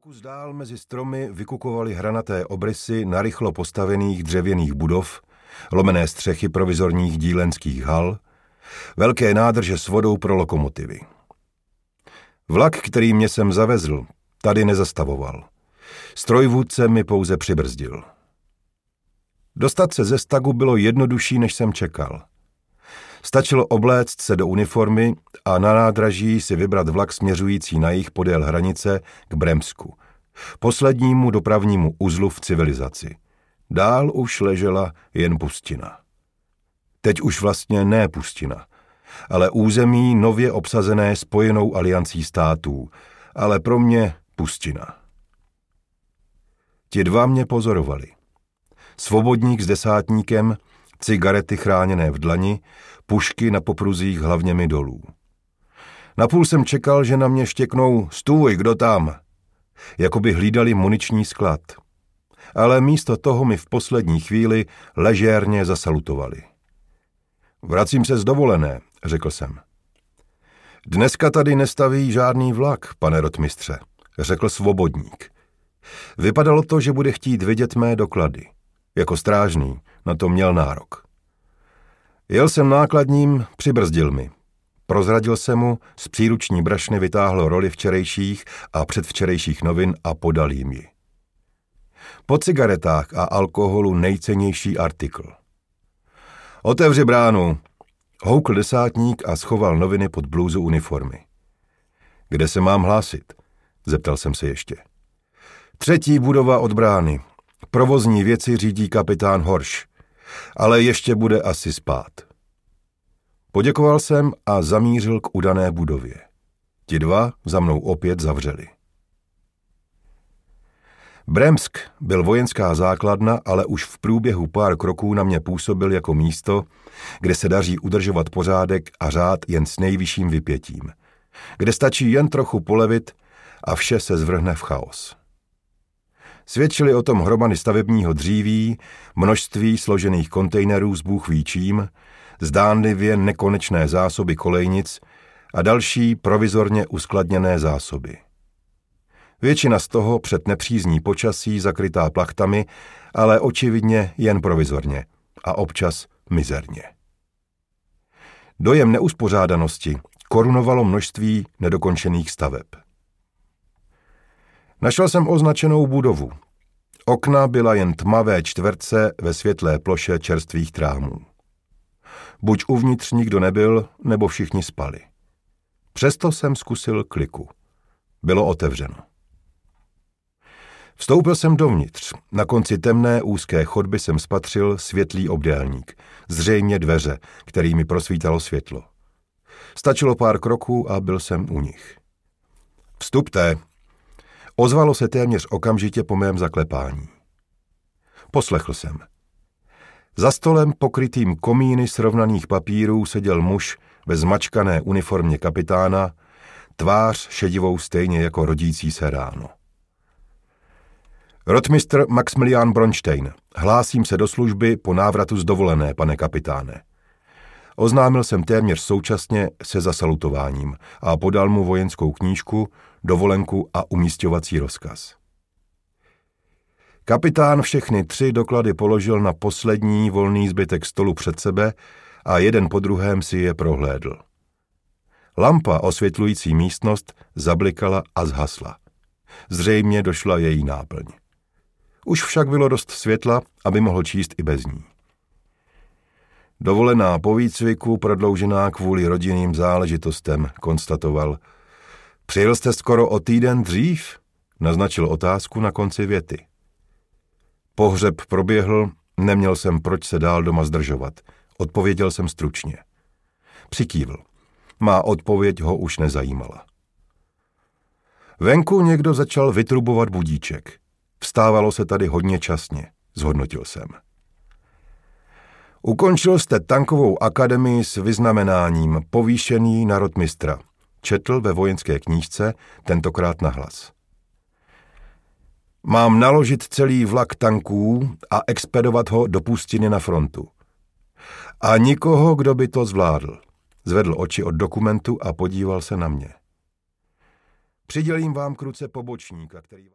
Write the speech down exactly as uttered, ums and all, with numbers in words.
kus dál mezi stromy vykukovaly hranaté obrysy narychlo postavených dřevěných budov, lomené střechy provizorních dílenských hal, velké nádrže s vodou pro lokomotivy. Vlak, který mě sem zavezl, tady nezastavoval. Strojvůdce mi pouze přibrzdil. Dostat se ze stagu bylo jednodušší, než jsem čekal. Stačilo obléct se do uniformy a na nádraží si vybrat vlak směřující na jih podél hranice k Bremsku, poslednímu dopravnímu uzlu v civilizaci. Dál už ležela jen pustina. Teď už vlastně ne pustina, ale území nově obsazené spojenou aliancí států, ale pro mě pustina. Ti dva mě pozorovali. Svobodník s desátníkem, cigarety chráněné v dlani, pušky na popruzích hlavněmi dolů. Napůl jsem čekal, že na mě štěknou "Stůj, kdo tam?", jako by hlídali muniční sklad. Ale místo toho mi v poslední chvíli ležérně zasalutovali. "Vracím se z dovolené", řekl jsem. "Dneska tady nestaví žádný vlak, pane rotmistře", řekl svobodník. Vypadalo to, že bude chtít vidět mé doklady. Jako strážný na to měl nárok. Jel jsem nákladním, přibrzdil mi. Prozradil jsem mu, z příruční brašny vytáhl roli včerejších a předvčerejších novin a podal jim ji. Po cigaretách a alkoholu nejcennější artikl. "Otevři bránu", houkl desátník a schoval noviny pod blůzu uniformy. "Kde se mám hlásit?" zeptal jsem se ještě. "Třetí budova od brány. Provozní věci řídí kapitán Horš, ale ještě bude asi spát." Poděkoval jsem a zamířil k udané budově. Ti dva za mnou opět zavřeli. Bremsk byl vojenská základna, ale už v průběhu pár kroků na mě působil jako místo, kde se daří udržovat pořádek a řád jen s nejvyšším vypětím, kde stačí jen trochu polevit a vše se zvrhne v chaos. Svědčili o tom hromady stavebního dříví, množství složených kontejnerů s bůh ví čím, zdánlivě nekonečné zásoby kolejnic a další provizorně uskladněné zásoby. Většina z toho před nepřízní počasí zakrytá plachtami, ale očividně jen provizorně a občas mizerně. Dojem neuspořádanosti korunovalo množství nedokončených staveb. Našel jsem označenou budovu. Okna byla jen tmavé čtverce ve světlé ploše čerstvých trámů. Buď uvnitř nikdo nebyl, nebo všichni spali. Přesto jsem zkusil kliku. Bylo otevřeno. Vstoupil jsem dovnitř. Na konci temné úzké chodby jsem spatřil světlý obdélník, zřejmě dveře, kterými prosvítalo světlo. Stačilo pár kroků a byl jsem u nich. "Vstupte", ozvalo se téměř okamžitě po mém zaklepání. Poslechl jsem. Za stolem pokrytým komíny srovnaných papírů seděl muž ve zmačkané uniformě kapitána, tvář šedivou stejně jako rodící se ráno. "Rotmistr Maximilian Bronstein, hlásím se do služby po návratu z dovolené, pane kapitáne." Oznámil jsem téměř současně se zasalutováním a podal mu vojenskou knížku, dovolenku a umísťovací rozkaz. Kapitán všechny tři doklady položil na poslední volný zbytek stolu před sebe a jeden po druhém si je prohlédl. Lampa osvětlující místnost zablikala a zhasla. Zřejmě došla její náplň. Už však bylo dost světla, aby mohl číst i bez ní. "Dovolená po výcviku, prodloužená kvůli rodinným záležitostem", konstatoval. "Přijel jste skoro o týden dřív?" naznačil otázku na konci věty. "Pohřeb proběhl, neměl jsem proč se dál doma zdržovat", odpověděl jsem stručně. Přikývl. Má odpověď ho už nezajímala. Venku někdo začal vytrubovat budíček. Vstávalo se tady hodně časně, zhodnotil jsem. "Ukončil jste tankovou akademii s vyznamenáním povýšený na rotmistra", četl ve vojenské knížce, tentokrát nahlas. "Mám naložit celý vlak tanků a expedovat ho do pustiny na frontu. A nikoho, kdo by to zvládl." Zvedl oči od dokumentu a podíval se na mě. "Přidělím vám k ruce pobočníka, který..."